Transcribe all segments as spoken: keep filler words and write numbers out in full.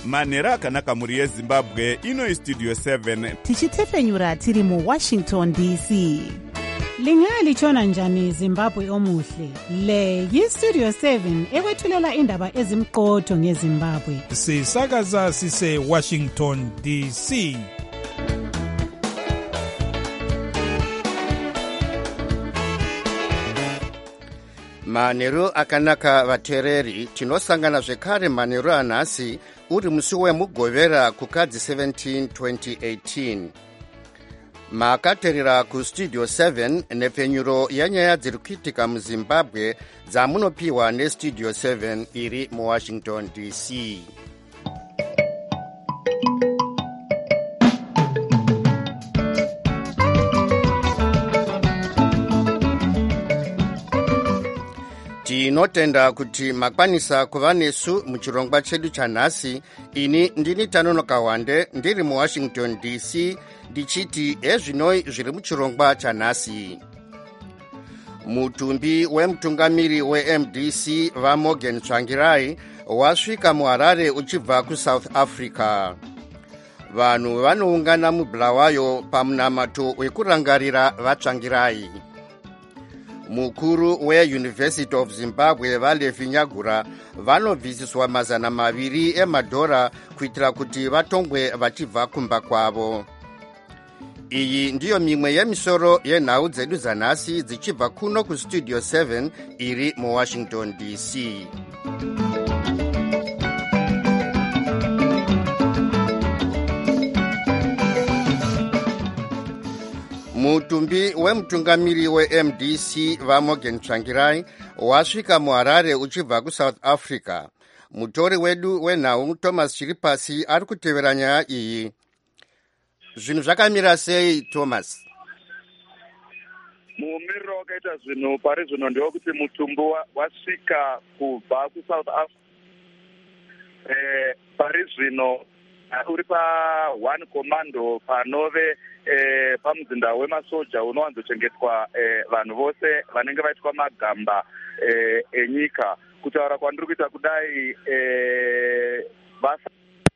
manhero akanaka mhuri yezimbabwe. Ino Studio seven tichitefenyura tiri muWashington D C. Lingalitshona njani Zimbabwe omuhle? Le yiStudio seven ekwethulela indaba ezimqotho ngeZimbabwe. Sisakaza sise Washington D C. Manhero akanaka vateereri, tinosangana zvekare manhero anhasi uri musi wemugovera kukadzi seventeen twenty eighteen. Makateerera kuStudio seven nepfenyuro yanyaya dziri kuitika muZimbabwe dzamunopiwa neStudio seven iri muWashington D C. Tinotenda kuti makwanisa kuva nesu muchirongwa chedu chanhasi. Ini ndini Tanonoka Wande ndiri muWashington D C ndichiti ezvinoi zviri muchirongwa chanhasi. Mutumbi wemutungamiri weM D C vaMorgan Tsvangirai wasvika muHarare uchibva kuSouth Africa. Vanhu vanoungana muBulawayo pamunamato wekurangarira vaTsvangirai. Mukuru weUniversity of Zimbabwe vaLevi Nyagura vanobvisiswa mazana maviri emadhora kuitira kuti vatongwe vachibva kumba kwavo. Iyi ndiyo mimwe yemisoro yenhau dzedu zanhasi dzichibva kuno kuStudio seven iri muWashington D C. Mutumbi wemutungamiri weM D C vaMorgan Tsvangirai wasvika muHarare uchibva kuSouth Africa. Mutori wedu wenhau Thomas Chiripasi ari kutevera nyaya iyi. Zvinhu zvakamira sei Thomas? Mumiriro wakaita zvinhu pari zvino ndewekuti mutumbi wasvika kubva kuSouth Africa. Eh, pari zvino uri pa-one commando panove eh, pamuzinda wemasoja unowanzochengetwa eh, vanhu vose vanenge vaitwa magamba eh, enyika. Kutaura kwandiri kuita kudai eh, basa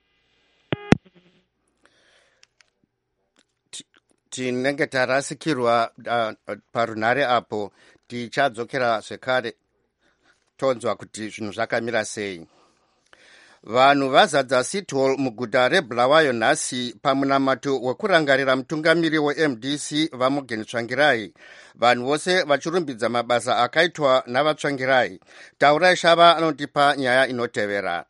tinenge tarasikirwa uh, parunhare apo. Tichadzokera zvekare tonzwa kuti zvinhu zvakamira sei. Vanhu vazadza City Hall muguta reBulawayo nhasi pamunamato wekurangarira mutungamiri weM D C vaMorgan Tsvangirai. Vanhu vose vachirumbidza mabasa akaitwa navaTsvangirai. Taurai Shava anotipa nyaya inotevera.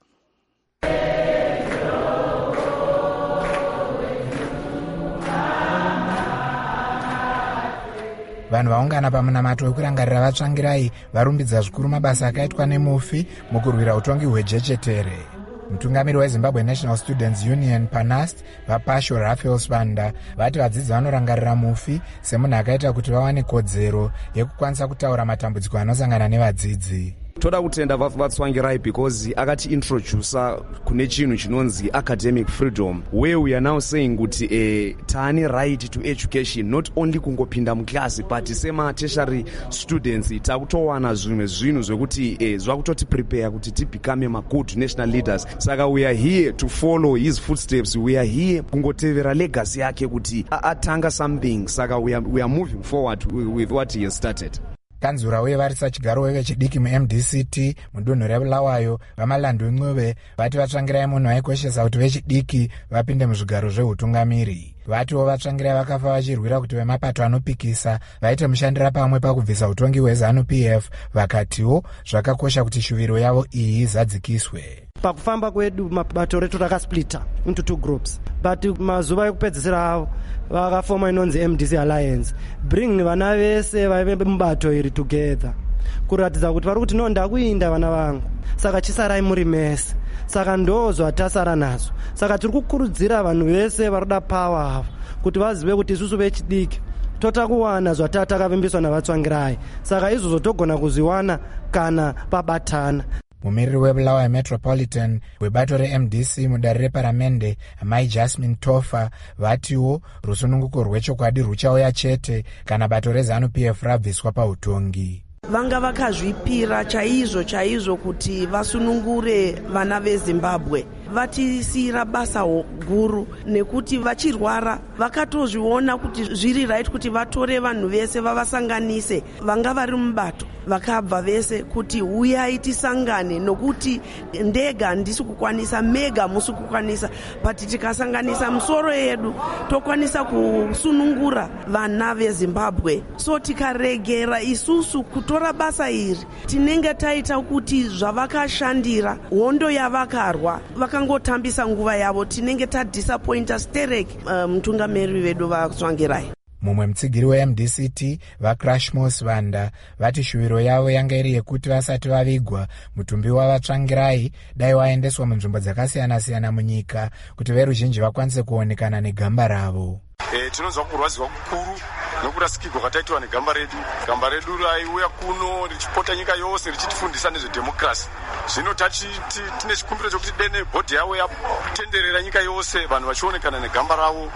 Vanhu vaungana pamunamato wekurangarira vaTsvangirai varumbidza zvikuru mabasa akaitwa nemufi mukurwira utongi hwejechetere. Mutungamiri weZimbabwe National Students Union PANAST vaPasho Raphael Spanda vati vadzidzi vanorangarira mufi semunhu akaita kuti vawane kodzero yekukwanisa kutaura matambudziko anosangana nevadzidzi. Toda kutenda vaTsvangirai because akati introducer kune chinhu chinonzi academic freedom, where we are now saying kuti eh, tane right to education, not only kungopinda muklasi but sema tertiary students takutowana zvimwe zvinhu zvekuti eh, zvakutoti prepare kuti ti become ma good national leaders. Saka we are here to follow his footsteps, we are here kungotevera legacy yake kuti atanga something. Saka we are, we are moving forward with what he has started. Kanzura wevarisa chigaro wevechidiki muM D C T mudunhu reBulawayo vamalandu eNcube vati vaTsvangirai munhu aikoshesa kuti vechidiki vapinde muzvigaro zveutungamiri. Vatiwo vaTsvangirai vakafa vachirwira kuti vemapato anopikisa vaite mushandira pamwe pakubvisa utongi hweZANU P F. Vakatiwo zvakakosha kuti shuviro yavo iyi izadzikiswe. Pakufamba kwedu mabato retu rakasplita into two groups, but mazuva ekupedzisira avo vakafoma inonzi M D C Alliance, bring vana vese vaive mubato iri together kuratidza kuti vari kuti no ndakuinda vana vangu, saka chisarai muri mese. Saka ndozva tasara nazo. Saka tiri kukurudzira vanhu vese varikuda power avo kuti vazive kuti isusu vechidiki tota kuwana zvatata kavimbiswa navaTsvangirai. Saka izvozvo togona kuzviwana kana pabatana. Mumiriri weBulawayo Metropolitan webato reM D C mudare reparamende Mai Jasmine Tofa vatiwo rusununguko rwechokwadi ruchauya chete kana bato reZANU P F rabviswa pautongi. Vanga vakazvipira chaizvo chaizvo kuti vasunungure vana veZimbabwe. vatisiyira basa guru, nekuti vachirwara vakatozviona kuti zviri right kuti vatore vanhu vese vavasanganise vanga vari mubato vakabva vese kuti uyai tisangane, nokuti ndega handisi kukwanisa, mega musi kukwanisa, but tikasanganisa musoro yedu tokwanisa kusunungura vana veZimbabwe. So tikaregera isusu kutora basa iri, tinenge taita kuti zvavakashandira hondo yavakarwa vakangotambisa nguva yavo, tinenge tadisappointa stereki mutungamiri um, vedu vatsvangirai. Mumwe mutsigiri we-M D C T vaCrashmos Vanda vati shuviro yavo yanga iri yekuti vasati vavigwa mutumbi wavatsvangirai dai waendeswa munzvimbo dzakasiyana-siyana munyika kuti veruzhinji vakwanise kuonekana negamba ravo. E, tinonzwa kurwadziwa kukuru nekurasikirwa kwataitwa negamba redu. Gamba redu raiuya kuno richipota nyika yose richitifundisa nezvedhemokirasi. Zvino tine chikumbiro chokuti dene bhodhi yavo yatenderera nyika yose vanhu vachionekana negamba ravo.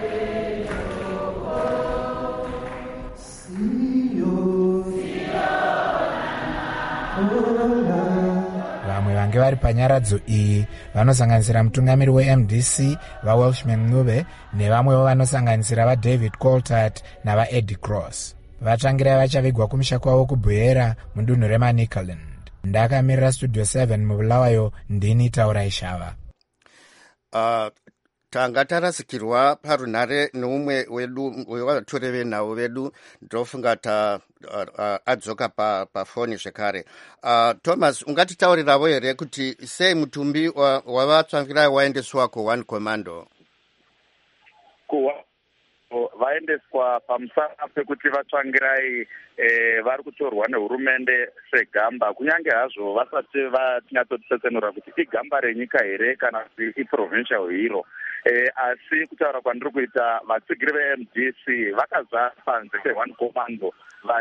Vamwe vange vari panyaradzo iyi vanosanganisira mutungamiri we-M D C vaWelshman Ncube nevamwewo vanosanganisira vaDavid Coltart navaEddie Cross. Vatsvangirai vachavigwa kumusha kwavo kubhuera mudunhu reManicaland. Ndakamirira Studio seven mubulawayo, ndini Taurai Shava. Uh, tanga tarasikirwa parunhare neumwe wedu wevatori venhau vedu, ndofunga ta uh, uh, adzoka pafoni pa zvekare. Uh, Thomas, ungatitaurirawo here kuti sei mutumbi wavatsvangirai wa waendeswa kuone commando? Kuwa vaendeswa pamusana pekuti vatsvangirai eh, vari kutorwa nehurumende segamba, kunyange hazvo vasati vatinyatsotisetsenura kuti igamba renyika here kana kuti iprovincial hero. Eh, asi kutaura kwandiri kuita vatsigiri ve-M D C vakazara panze peone commando.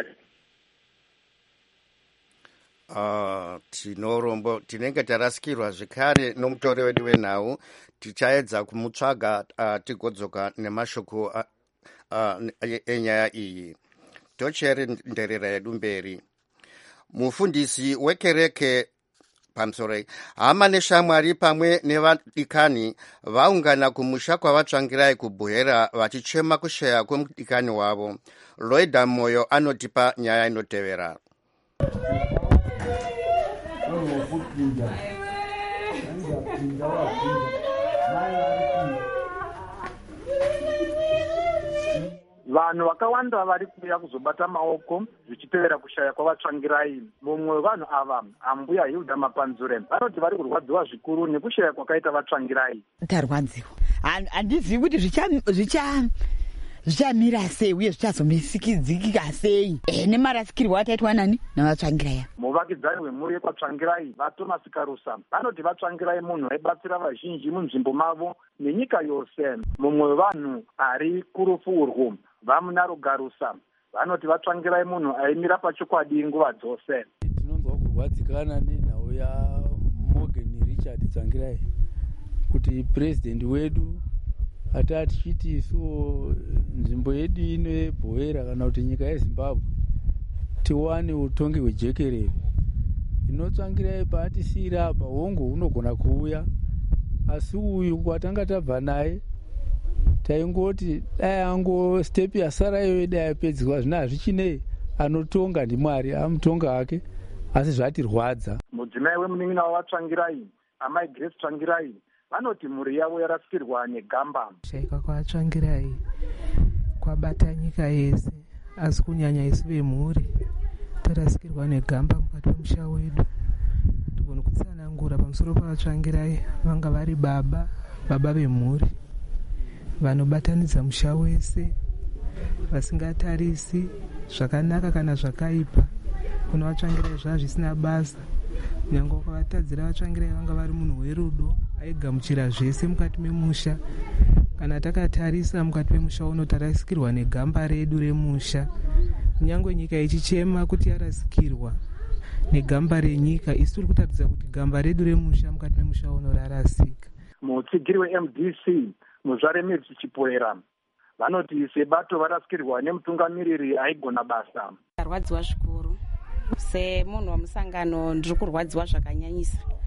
Uh, tinorombo tinenge tarasikirwa zvekare nomutori wedu wenhau, tichaedza kumutsvaga uh, tigodzoka nemashoko uh, uh, enyaya iyi. Tocheri nderera yedu mberi. Mufundisi wekereke pamusoro hama neshamwari pamwe nevadikani vaungana kumusha kwavatsvangirai kubhuhera vachichema kushaya kwemudikani wavo. Loida Moyo anotipa nyaya inotevera. Vanhu vakawanda vari kuuya kuzobata maoko zvichitevera kushaya kwavatsvangirai. Mumwe wevanhu ava, Ambuya Hilda Mapanzure, vanoti vari kurwadziwa zvikuru nekushaya kwakaita vatsvangirai. Ndarwadziwa. Handizivi kuti zvicha zvichamira sei uye zvichazomisikidzikika sei. Eh, nemarasikirwo ataitwa nani navatsvangirai. Muvakidzani wemhuri yekwatsvangirai vaThomas Karusa vanoti vatsvangirai munhu aibatsira vazhinji munzvimbo mavo nenyika yose. Mumwe wevanhu ari kurufu urwu, Vamunaro Garusa, vanoti vatsvangirai munhu aimira pachokwadi nguva dzose. Tinonzwa kurwadzikana nenhau yaMorgan Richard Tsvangirai kuti president wedu atati chiti isu nzvimbo yedu ino yebhoera kana kuti nyika yeZimbabwe tiwane utongi hwejekerere. Inotsvangirai paatisiyira apa hongo unogona kuuya, asi uyu kwatanga tabva naye taingoti dai ango step yasara iyoyo dai yapedzwa, zvino hazvichinei, anotonga ndiMwari, amutonga wake, asi zvatirwadza. Mudzimai wemunin'ina wavatsvangirai, amai Grace Tsvangirai, vanoti mhuri yavo yarasikirwa negamba. Shaika kwavatsvangirai kwabata nyika yese, asi kunyanya isu vemhuri tarasikirwa negamba mukati memusha wedu. Togona kutsanangura pamusoro pavatsvangirai, vanga vari baba baba vemhuri vanobatanidza musha wese, vasingatarisi zvakanaka kana zvakaipa. Kuna vatsvangirai zvava zvisina basa, nyange kwavatadzira vatsvangirai vanga vari munhu werudo aigamuchira zvese mukati memusha. Kana takatarisa mukati memusha uno tarasikirwa negamba redu remusha, nyange nyika ichichema kuti yarasikirwa negamba renyika, isu tiri kutaridza kuti gamba redu remusha mukati memusha uno rarasika. Mutsigiri we-M D C Muzvare Mivzi Chipoera vanoti sebato varasikirwa nemutungamiriri aigona basa. Ndarwadziwa zvikuru semunhu wamusangano, ndiri kurwadziwa zvakanyanyisa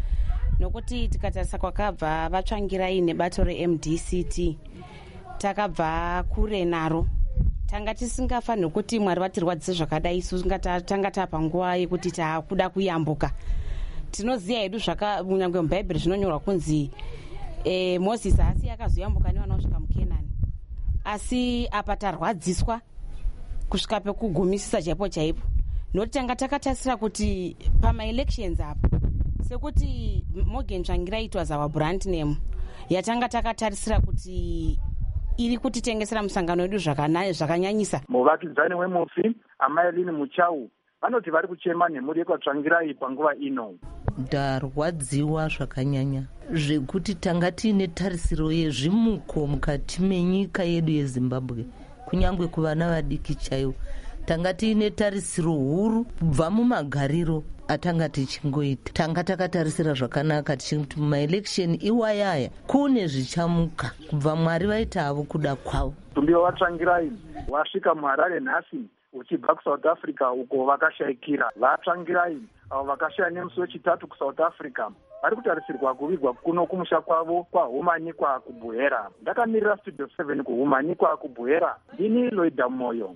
nokuti tikatarisa kwakabva vatsvangirai nebato re-M D C T takabva kure naro. Tanga tisingafanirwi kuti Mwari vatirwadzise zvakadai, isu tanga tapa nguva yekuti takuda kuyambuka. Tinoziya hedu zvaka munyange mubhaibheri zvinonyorwa kunzi e, Mozisi haasi akazoyambuka nevana kusvika muKenani, asi apa tarwadziswa kusvika pekugumisisa chaipo chaipo. Noti tanga takatasira kuti pama-elections apa sekuti Morgan Tsvangirai it was our brand name, yatanga takatarisira kuti iri kutitengesera musangano wedu zvakanyanyisa. Muvakidzani wemufi Amaelini Muchau vanoti vari kuchema nemhuri yekwaTsvangirai panguva ino. Ndarwadziwa zvakanyanya zvekuti tanga tiine tarisiro yezvimuko mukati menyika yedu yeZimbabwe, kunyangwe kuvana vadiki chaivo. Tanga tiine tarisiro huru kubva mumagariro atanga tichingoita. Tanga takatarisira zvakanaka tichiti mumaelection iwayaya kune zvichamuka kubva Mwari vaita havo kuda kwavo. Mutumbi waTsvangirai wasvika muHarare nhasi uchibva kuSouth Africa uko vakashayikira. VaTsvangirai avo vakashaya nemusi wechitatu kuSouth Africa vari kutarisirwa kuvigwa kuno kumusha kwavo kwaHumanikwa kuBuhera. Ndakamirira Studio seven kuHumanikwa kuBuhera. Ndini Loida Moyo.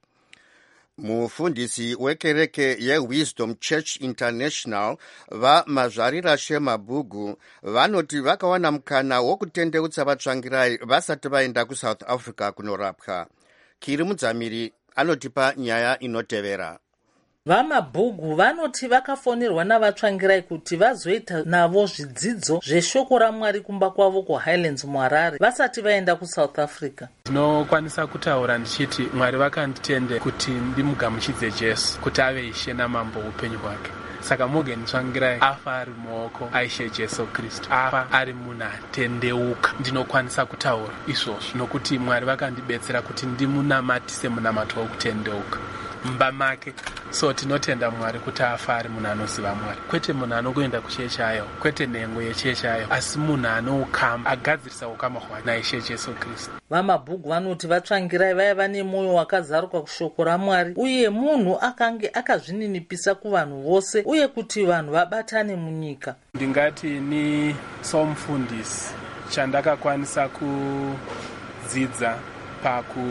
Mufundisi wekereke yeWisdom Church International vaMazvarira Shemabhugu vanoti vakawana mukana wokutendeutsa vaTsvangirai vasati vaenda kuSouth Africa kunorapwa. Kiri Mudzamiri anotipa nyaya inotevera. VaMabhugu vanoti vakafonerwa navaTsvangirai kuti vazoita navo zvidzidzo zveshoko raMwari kumba kwavo kuHighlands muHarare vasati vaenda kuSouth Africa. Ndinokwanisa kutaura ndichiti Mwari vakanditende kuti ndimugamuchidze Jesu kuti ave Ishe namambo upenyu hwake. Saka Morgan Tsvangirai afa ari mumaoko aIshe Jesu Kristu, afa ari munhu atendeuka. Ndinokwanisa kutaura izvozvo nokuti Mwari vakandibetsera kuti ndimunamatise munamato wokutendeuka mumba make. So tinotenda Mwari kuti afa ari munhu anoziva Mwari, kwete munhu anokuenda kuchechi ayo, kwete nhengo yechechi ayo, asi munhu anoukama agadzirisa ukama hwake naIshe Jesu Kristu. VaMabhugu vanoti vaTsvangirai vaiva nemwoyo wakazaruka kushoko raMwari uye munhu akange akazvininipisa kuvanhu vose uye kuti vanhu vabatane munyika. Ndingati ni somufundisi chandakakwanisa kudzidza paku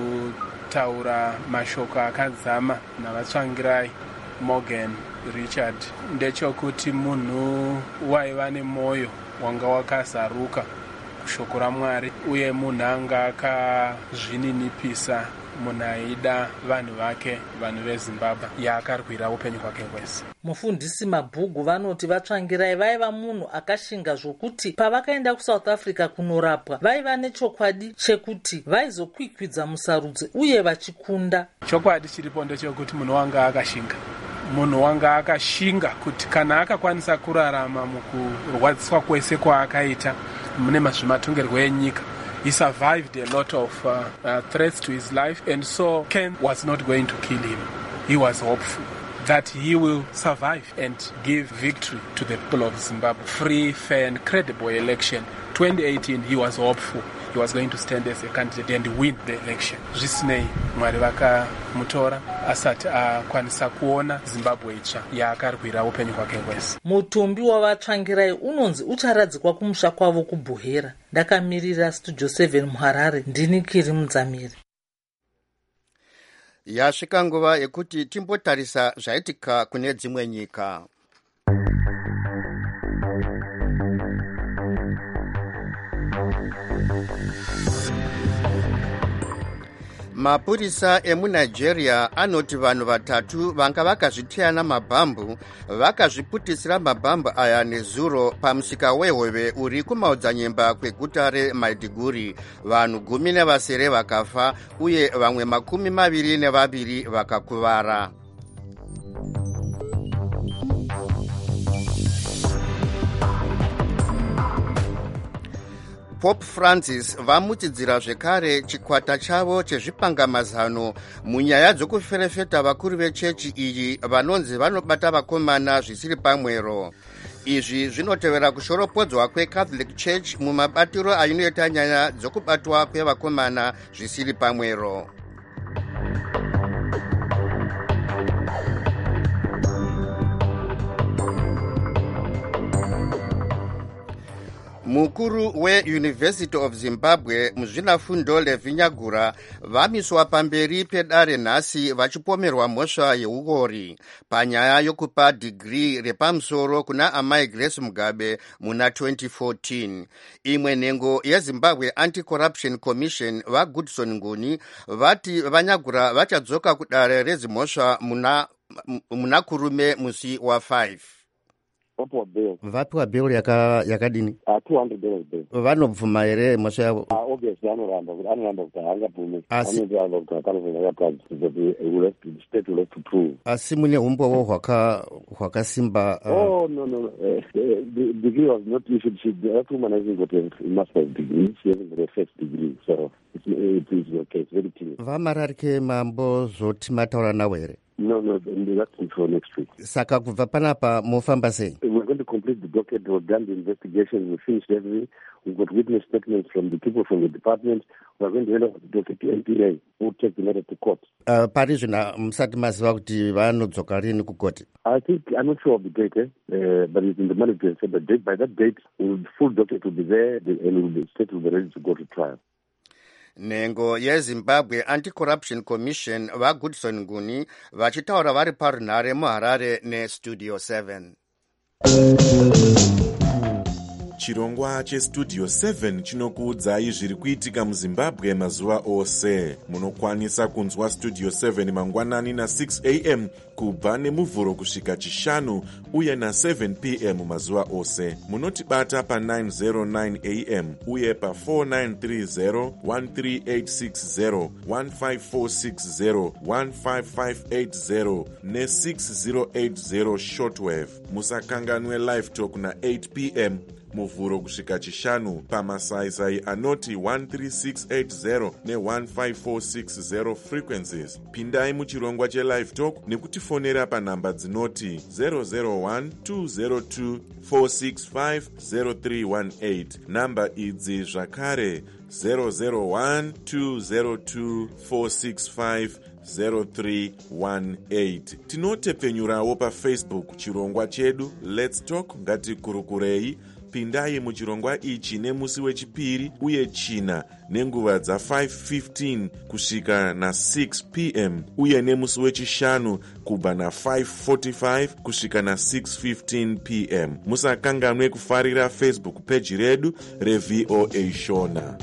taura mashoko akadzama navaTsvangirai Morgan Richard ndechokuti munhu waiva nemwoyo wanga wakazaruka kushoko raMwari uye munhu anga akazvininipisa, munhu aida vanhu vake, vanhu veZimbabwe yaakarwira upenyu hwake hwese. Mufundisi Mabhugu vanoti vaTsvangirai vaiva munhu akashinga zvokuti pavakaenda kuSouth Africa kunorapwa vaiva nechokwadi chekuti vaizokwikwidza musarudzo uye vachikunda. Chokwadi chiripo ndechekuti munhu wanga akashinga, munhu wanga akashinga kuti kana akakwanisa kurarama mukurwadziswa kwese kwaakaita mune mazvimatongerwo enyika, he survived a lot of uh, uh, threats to his life, and so Ken was not going to kill him. He was hopeful that he will survive and give victory to the people of Zimbabwe. Free, fair and credible election. twenty eighteen, he was hopeful he was going to stand as a candidate and win the election. Zvisinei, Mwari vakamutora asati akwanisa kuona Zimbabwe itsva yaakarwira upenyu hwake hwese. Mutumbi wavaTsvangirai unonzi ucharadzikwa kumusha kwavo kuBuhera. Ndakamirira Studio seven muHarare. Ndini Kiri Mudzamiri. Yasvika nguva yekuti timbotarisa zvaitika kune dzimwe nyika. Mapurisa emuNigeria anoti vanhu vatatu vanga vakazvitiyana mabhambu vakazviputisira mabhambu aya nezuro pamusika wehove uri kumaodzanyemba kweguta reMaiduguri. Vanhu gumi nevasere vakafa uye vamwe makumi maviri nevaviri vakakuvara. Pope Francis vamutidzira zvekare chikwata chavo chezvipangamazano munyaya dzokuferefeta vakuru vechechi iyi vanonzi vanobata vakomana zvisiri pamwero. Izvi zvinotevera kushoropodzwa kweCatholic Church mumabatiro ainoita nyaya dzokubatwa kwevakomana zvisiri pamwero. mukuru weuniversity of Zimbabwe muzvinafundo levinyagura vamiswa pamberi pedare nhasi vachipomerwa mhosva yeukori panyaya yokupa dhigiri repamusoro kuna amai Grace Mugabe muna twenty fourteen. Imwe nhengo yeZimbabwe Anti-Corruption Commission vaGoodson Nguni vati vanyagura vachadzoka kudare rezimhosva muna, muna kurume musi wa five. Vapiwa bail yaka yakadini uh, two hundred dollars bail. Vanobvuma here mhosva yavo? Uh, obviously anoramba kuti anoramba kuti haangabvumi anoramba kuti hakanofana yakapadzisa kuti state will have to prove. Asi mune umbowo hwaka hwakasimba. Uh... Oh no no no. Uh, the degree was not issued. She that woman hasn't got a master's degree. She hasn't got a first degree. So it's it is okay. It's very clear. Vamararike mambo zoti mataura nawo here? No, no, that's until next week. Saka kubva panapa mofamba sei? We're going to complete the docket. We've done the investigation. We've finished everything. We've got witness statements from the people from the department. We're going to hand over the docket to N P A, who will take the matter to court. Uh, pari zvina musati maziva kuti vanodzoka rini kukoti? I think, I'm not sure of the date, eh? uh, but it's in the management. So the date, by that date, the full docket will be there and the state will be ready to go to trial. Nhengo yeZimbabwe Anti-Corruption Commission vaGoodson Nguni vachitaura vari parunhare muHarare neStudio seven. Chirongwa cheStudio seven chinokuudzai zviri kuitika muZimbabwe mazuva ose. Munokwanisa kunzwa Studio seven mangwanani na six a m kubva nemuvhuro kusvika chishanu uye na seven p m mazuva ose. Munotibata pa nine oh nine a m uye pa four nine three zero, one three eight six zero, one five four six zero, one five five eight zero ne six zero eight zero shortwave. Musakanganwe live talk na eight p m muvhuro kusvika chishanu pamasaisai anoti one three six eight zero ne one five four six zero frequencies. Pindai muchirongwa chelive talk nekutifonera panhamba dzinoti zero zero one two zero two four six five zero three one eight. Namba idzi zvakare zero zero one two zero two four six five zero three one eight. Tinotepfenyurawo pafacebook chirongwa chedu Let's Talk ngatikurukurei. Pindai muchirongwa ichi nemusi wechipiri uye china nenguva dza five fifteen kusvika na six p m uye nemusi wechishanu kubva na five forty-five kusvika na six fifteen p m. Musakanganwe kufarira Facebook page redu reV O A Shona.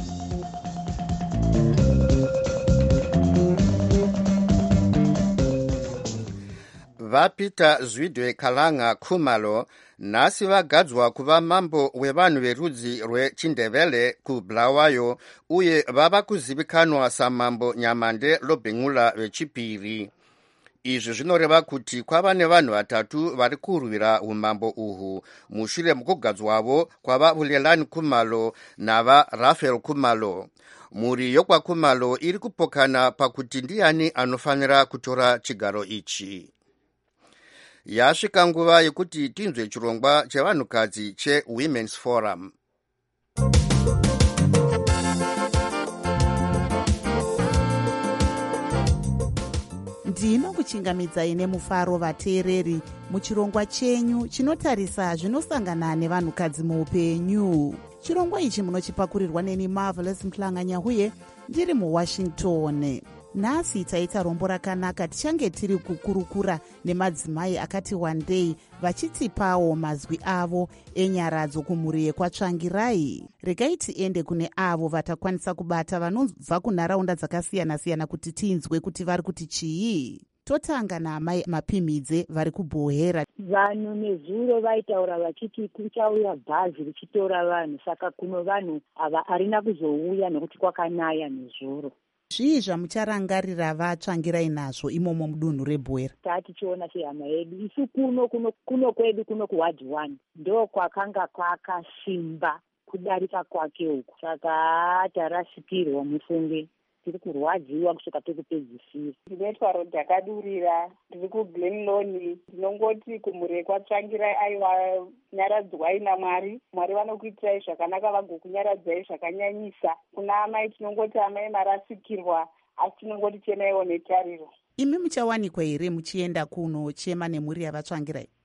VaPeter Zwide Kalanga Khumalo nhasi vagadzwa kuva mambo wevanhu verudzi rweChindevele kuBulawayo uye vava kuzivikanwa samambo Nyamande Lobhengula vechipiri. Izvi zvinoreva kuti kwava nevanhu vatatu vari kurwira umambo uhu mushure mukugadzwavo kwava Vulelani Khumalo nava Raphael Khumalo. Mhuri yokwaKhumalo iri kupokana pakuti ndiani anofanira kutora chigaro ichi. Yasvika nguva yekuti tinzwe chirongwa chevanhukadzi cheWomen's Forum. Ndinokuchingamidzai nemufaro vateereri muchirongwa chenyu chinotarisa zvinosangana nevanhukadzi muupenyu. Chirongwa ichi munochipakurirwa neni Marvelous Mhlanganya uye ndiri muWashington. Nhasi taita rombo rakanaka tichange tiri kukurukura nemadzimai akati wandei vachitipawo mazwi avo enyaradzo kumhuri yekwaTsvangirai. Regai tiende kune avo vatakwanisa kubata vanobva kunharaunda dzakasiyana-siyana kuti tinzwe kuti vari kuti chii. Totanga naamai Mapimidze vari kuBhohera. Vanhu nezuro vaitaura vachiti kuchauya bhazi richitora vanhu, saka kuno vanhu ava harina kuzouya nekuti kwakanaya nezuro. Zvii zvamucharangarira vaTsvangirai nazvo imomo mudunhu reBhohera? Tatichiona sehama yedu isu kuno kuno kuno kwedu kuno kuward one ndo kwakanga kwakasimba kudarika kwake uku, saka tarasikirwa mufunge tiri kurwadziwa kusvika pekupedzisira. Ndinoitwa rodhakadurira ndiri kuGlenloni. Ndinongoti kumhuri yekwaTsvangirai aiwa nyaradzwai naMwari. Mwari vanokuitirai zvakanaka vagokunyaradzai zvakanyanyisa. Kuna amai tinongoti amai marasikirwa, asi tinongoti chemaiwo netariro. Imi muchawanikwa here muchienda kuno chema nemhuri yavaTsvangirai? Ehe,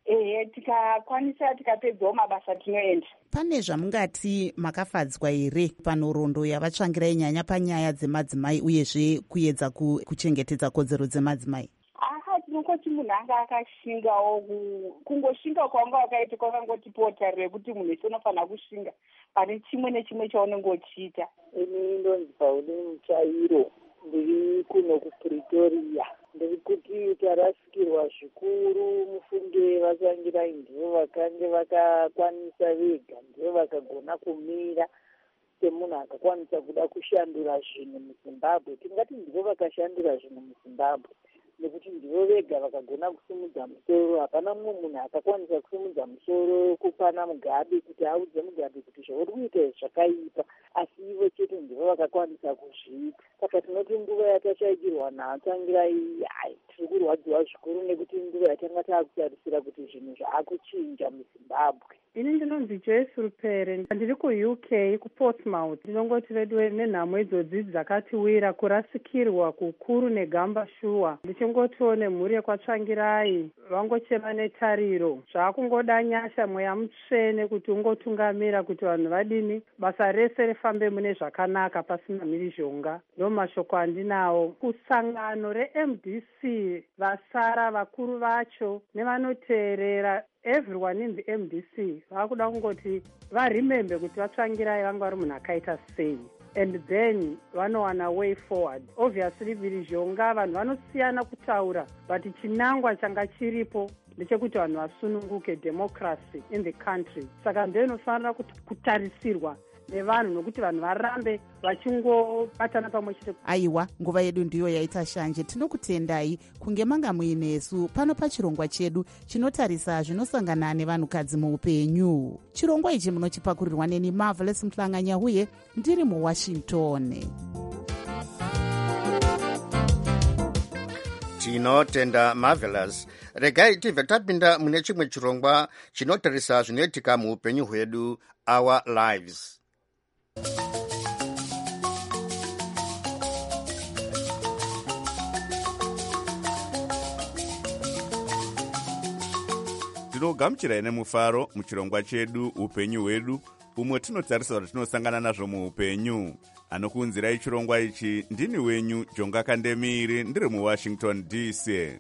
e, tikakwanisa tikapedzawo mabasa tinoenda. Pane zvamungati makafadzwa here panhoroondo yavatsvangirai nyanya panyaya dzemadzimai uyezve kuedza kuchengetedza kodzero dzemadzimai? aha tinongoti munhu anga akashingawo kungoshinga kwanga wakaita kwakangotipawo tariro yekuti munhu wese unofanira kushinga pane chimwe nechimwe chaunenge uchiita. ini ndonzi Pauline Muchairo, ndiri kuno kuPretoria. ndiri kuti tarasikirwa zvikuru. mufunge vatsvangirai ndivo vakange vakakwanisa vega, ndivo vakagona kumira semunhu akakwanisa kuda kushandura zvinhu muZimbabwe. tingati ndivo vakashandura zvinhu muZimbabwe nekuti ndivo vega vakagona kusimudza musoro. hapana mumwe munhu akakwanisa kusimudza musoro kupana Mugabe kuti audze Mugabe kuti zvauri kuita zvakaipa, asi ivo chete ndivo vakakwanisa kuzviita. saka tinoti nguva yatashaikirwa naTsvangirai, hai tiri kurwadziwa zvikuru nekuti nguva yatanga taakutarisira kuti zvinhu zvaakuchinja muZimbabwe. ini ndinonzi Joyce Rupere, ndiri kuU K kuPortsmouth. ndinongoti vedu nenhamo idzodzi dzakatiwira, kurasikirwa kukuru negamba shuwa. ndichingotiwo nemhuri yekwaTsvangirai vangochema netariro, zvaakungoda nyasha mweya mutsvene kuti ungotungamira kuti vanhu vadini, basa rese rifambe mune zvakanaka pasina mhirizhonga. ndo mashoko andinawo. kusangano reM D C vasara vakuru vacho nevanoteerera everyone in the M D C vakuda kungoti varemembe kuti vatsvangirai vanga vari munhu akaita sei, and then vanowana way forward. obviously mhirizhonga vanhu vanosiyana kutaura, but chinangwa changa chiripo ndechekuti vanhu vasununguke democracy in the country. saka ndo inofanira kutarisirwa nevanhu nokuti vanhu varambe vachingobatana pamwe chete. aiwa, nguva yedu ndiyo yaita shanje. tinokutendai kunge manga muinesu pano pachirongwa chedu chinotarisa zvinosangana nevanhukadzi muupenyu. chirongwa ichi munochipakurirwa neni Marvelous Mhlanganya uye ndiri muWashington. tinotenda Marvelous. regai tibve tapinda mune chimwe chirongwa chinotarisa zvinoitika muupenyu hwedu, Our Lives. tinogamuchirai nemufaro muchirongwa chedu upenyu hwedu, umwe tinotarisa kuti tinosangana nazvo muupenyu. anokuunzirai chirongwa ichi ndini wenyu Jonga Kandemiri, ndiri muWashington D C.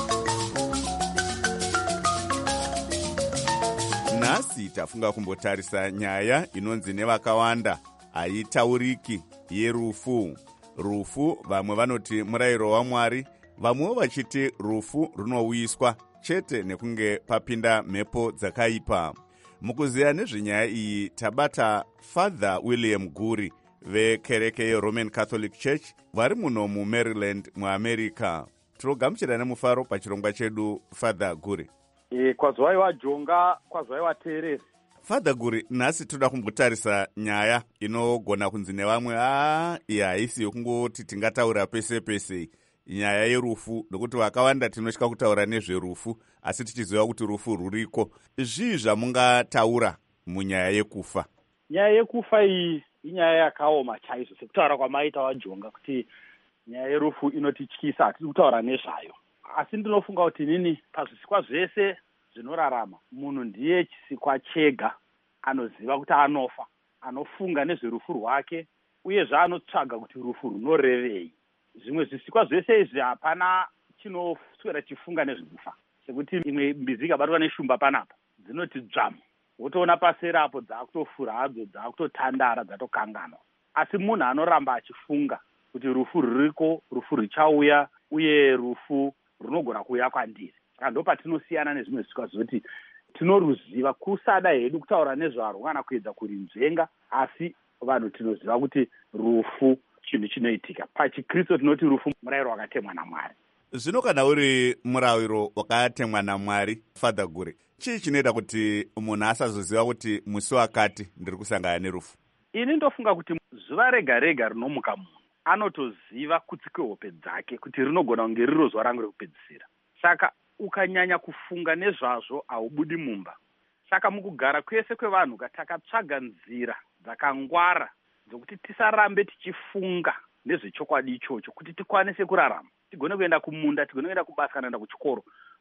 nhasi tafunga kumbotarisa nyaya inonzi nevakawanda haitauriki yerufu. rufu vamwe vanoti murayiro waMwari, vamwewo vachiti rufu runouyiswa chete nekunge papinda mhepo dzakaipa. mukuziya nezvenyaya iyi tabata Father William Guri vekereke yeRoman Catholic Church vari muno muMaryland muAmerica. tinogamuchira nemufaro pachirongwa chedu Father Guri. E, kwazwaiwa Jonga, kwazwaiwa Tereri. Father Guri, nhasi toda kumbotarisa nyaya inogona kunzi nevamwe a iyi haisi yokungoti tingataura pese pese, nyaya yerufu, nokuti vakawanda tinotya kutaura nezverufu asi tichiziva kuti rufu ruriko. zvii zvamungataura munyaya yekufa? Nyaya yekufa iyi inyaya yakaoma chaizvo, sekutaura kwamaita waJonga kuti nyaya yerufu inotityisa, hatisi kutaura nezvayo. Asi ndinofunga kuti nini pazvisikwa zvese zvinorarama munhu ndiye chisikwa chega anoziva kuti anofa, anofunga nezverufu rwake uye zvaanotsvaga kuti rufu runorevei. zvimwe zvisikwa zvese izvi hapana chinoswera chifunga nezvekufa, sekuti imwe mbizi ikabatwa neshumba panapa dzinoti dzvamu, wotoona paseri apo dzakutofura hadzo, dzakutotandara, dzatokanganwa. asi munhu anoramba achifunga kuti rufu ruriko, rufu ruchauya uye rufu runogona kuuya kwandiri. Saka ndo patinosiyana nezvimwe zvisikwa zvoti tinoruziva, kusada hedu kutaura nezvarwo kana kuedza kurinzvenga, asi vanhu tinoziva kuti rufu chinhu chinoitika. PachiKristu tinoti rufu murayiro wakatemwa naMwari. Zvino kana uri murayiro wakatemwa naMwari, Father Guri, chii chinoita kuti munhu asazoziva kuti musi wakati ndiri kusangana nerufu? Ini ndofunga kuti zuva rega rega rinomuka munhu anotoziva kutsika hope dzake kuti rinogona kunge riro zuva rangu rekupedzisira. Saka ukanyanya kufunga nezvazvo haubudi mumba. Saka mukugara kwese kwevanhu takatsvaga nzira dzakangwara dzokuti tisarambe tichifunga nezvechokwadi ichocho, kuti tikwanise kurarama, tigone kuenda kumunda, tigone kuenda kubasa, kana kuenda kuchikoro,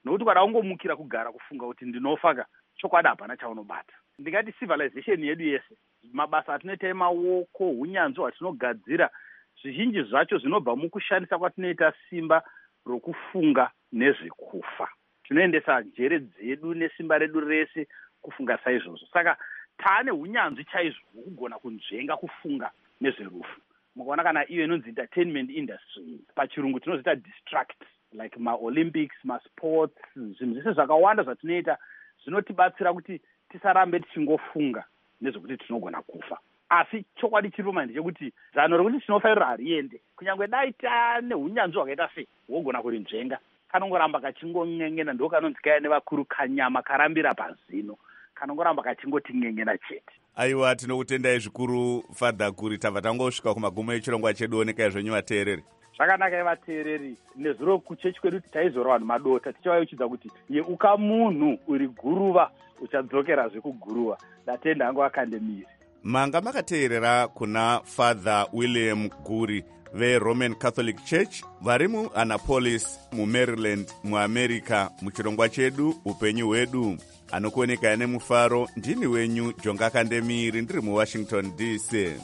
nokuti kana ungomukira kugara kufunga kuti ndinofaka chokwadi hapana chaunobata. Ndingati civilization yedu yese, mabasa atinoita emaoko, unyanzvi hwatinogadzira, zvizhinji zvacho zvinobva mukushandisa kwatinoita simba rokufunga nezvekufa. Tinoendesa njere dzedu nesimba redu rese kufunga saizvozvo. Saka taane unyanzvi chaizvo hwekugona kunzvenga kufunga nezverufu. Mukaona kana iyo inonzi entertainment industry, pachirungu tinozita distract, like maolympics, masports, zvinhu zvese zvakawanda zvatinoita zvinotibatsira kuti tisarambe tichingofunga nezvekuti tinogona kufa. Asi chokwadi chiri pamandi ndechekuti zano rekuti tinofa iro hariende. Kunyange dai taane unyanzvi hwakaita sei hwogona kurinzvenga, kanongoramba kachingong'eng'ena, ndo kanonzi kaya nevakuru kanyama karambira pazino, kanongoramba kachingoti ng'eng'ena chete. Aiwa, tinokutendai zvikuru Fadha Guri. Tabva tangosvika kumagumo echirongwa chedu. Onekai zvenyu vateereri. Zvakanaka vateereri, nezuro kuchechi kwedu titaizora vanhu madota tichivayeuchidza kuti yeuka munhu uri guruva uchadzokerazve kuguruva. Ndatenda hangu akandemiri. Manga makateerera kuna Father William Guri veRoman Catholic Church vari muAnnapolis muMaryland muAmerica, muchirongwa chedu upenyu hwedu. Anokuoneka nemufaro ndini wenyu Jonga Kandemiri, ndiri muWashington D C.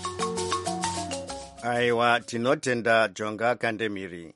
Aiwa, tinotenda Jonga Kandemiri.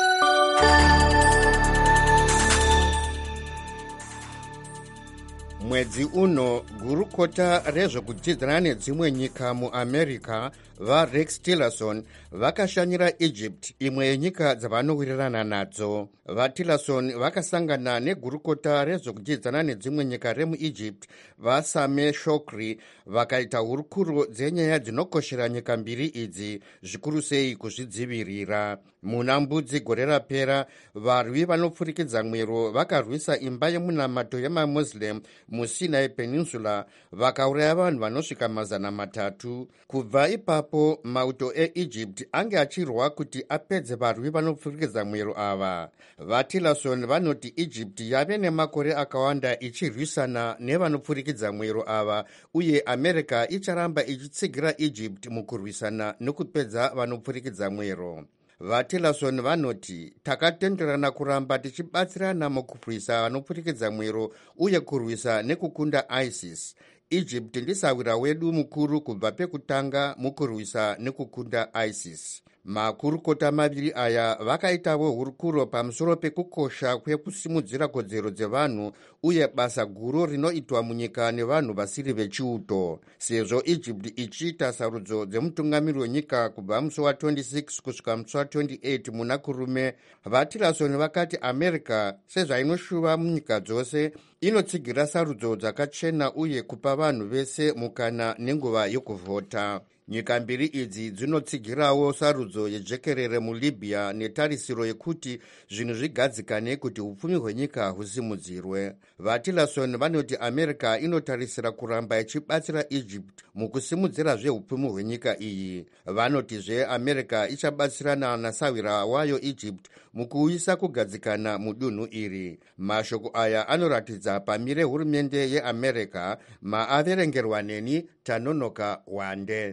Mwedzi uno gurukota rezvekudzidzana nedzimwe nyika muAmerica vaRex Tillerson vakashanyira Egypt, imwe yenyika dzavanowirirana nadzo. VaTillerson vakasangana negurukota rezvekudzidzana nedzimwe nyika remuEgypt vaSameh Shoukry vakaita hurukuro dzenyaya dzinokoshera nyika mbiri idzi, zvikuru sei kuzvidzivirira. Muna mbudzi gore rapera, varwi vanopfurikidza mwero vakarwisa imba yemunamato yemamuslim muSinai Peninsula vakauraya vanhu vanosvika mazana matatu. Kubva ipapo mauto eEgypt ange achirwa kuti apedze varwi vanopfurikidza mwero ava. VaTillerson vanoti Egypt yave nemakore akawanda ichirwisana nevanopfurikidza mwero ava, uye America icharamba ichitsigira Egypt mukurwisana nekupedza vanopfurikidza mwero. VaTillerson vanoti takatenderana kuramba tichibatsirana mukurwisa vanopfurikidza mwero uye kurwisa nekukunda ISIS. Egypt ndisawira wedu mukuru kubva pekutanga mukurwisa nekukunda ISIS. Makurukota maviri aya vakaitawo hurukuro pamusoro pekukosha kwekusimudzira kodzero dzevanhu uye basa guru rinoitwa munyika nevanhu vasiri vechiuto. Sezvo Egypt ichiita sarudzo dzemutungamiri wenyika kubva musi wa26 kusvika musi wa28 muna kurume, vaTillerson vakati America sezvainoshuva munyika dzose inotsigira sarudzo dzakachena uye kupa vanhu vese mukana nenguva yokuvhota. Nyika mbiri idzi dzinotsigirawo sarudzo yejekerere muLibya netarisiro yekuti zvinhu zvigadzikane kuti upfumi hwenyika husimudzirwe. VaTillerson vanoti America inotarisira kuramba ichibatsira Egypt mukusimudzira zveupfumi hwenyika iyi. Vanotizve America ichabatsirana nasawira wayo Egypt mukuuyisa kugadzikana mudunhu iri. Mashoko aya anoratidza pamire hurumende yeAmerica. Maaverengerwa neni Tanonoka Wande.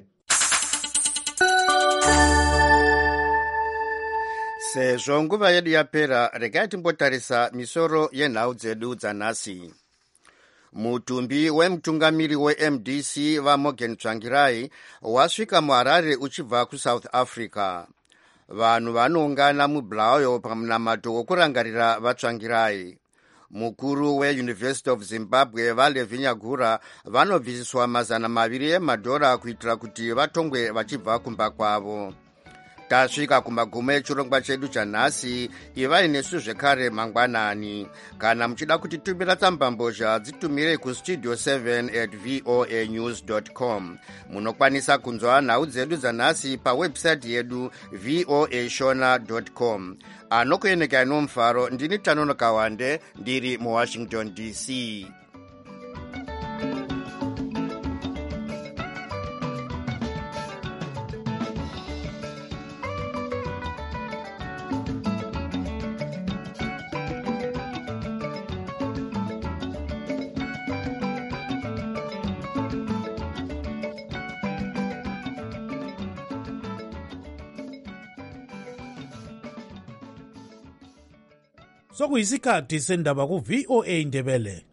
Sezvo nguva yedu yapera, regai timbotarisa misoro yenhau dzedu dzanhasi. Mutumbi wemutungamiri weM D C vaMorgan Tsvangirai wasvika muHarare uchibva kuSouth Africa. Vanhu vanoungana muBulawayo pamunamato wokurangarira vaTsvangirai. Mukuru weUniversity of Zimbabwe vaLevi Nyagura vanobvisiswa mazana maviri emadhora kuitira kuti vatongwe vachibva kumba kwavo. Tasvika kumagumo echirongwa chedu chanhasi. Ivai nesu zvekare mangwanani. Kana muchida kutitumira tsambambozha dzitumire kustudio seven at voa news dot com. Munokwanisa kunzwa nhau dzedu dzanhasi pawebsite yedu voa shona dot com. Anokueneka nomufaro, ndini Tanonoka Wande, ndiri muWashington D C. sokuyisikhathi sendaba ku-V O A Ndebele.